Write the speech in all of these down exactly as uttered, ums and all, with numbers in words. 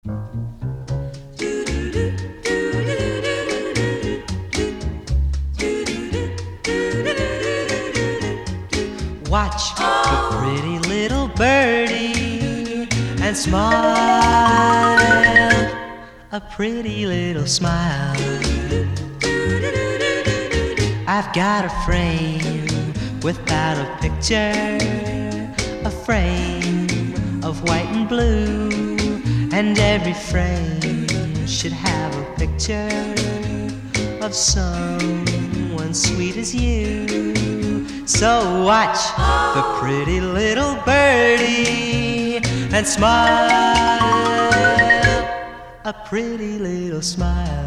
Watch the pretty little birdie and smile, a pretty little smile. I've got a frame without a picture, a frame of white and blue, and every frame should have a picture of someone sweet as you. So watch the pretty little birdie and smile, a pretty little smile.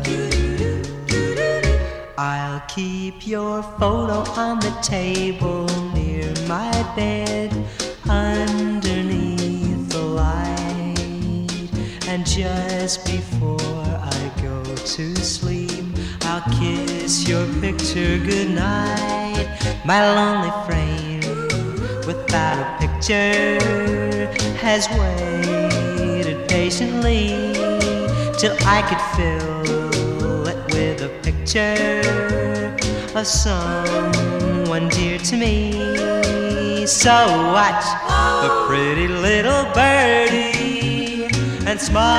I'll keep your photo on the table near my bed underneath the light, and just before I go to sleep I'll kiss your picture goodnight. My lonely frame without a picture has waited patiently till I could fill it with a picture of someone dear to me. So watch the pretty little birdie and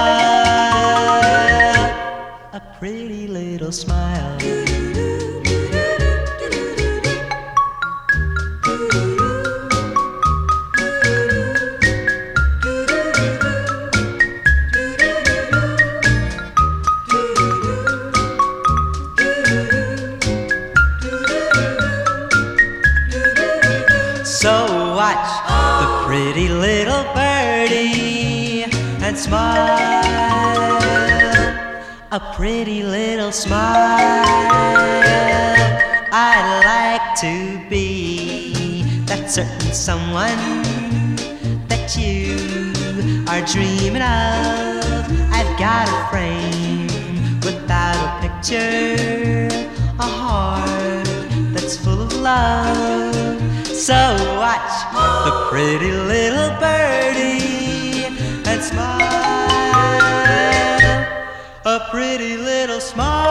smile, a pretty little smile. So watch the pretty little birdie and smile, a pretty little smile. I'd like to be that certain someone that you are dreaming of. I've got a frame without a picture, a heart that's full of love. So watch the pretty little birdie and smile, a pretty little smile.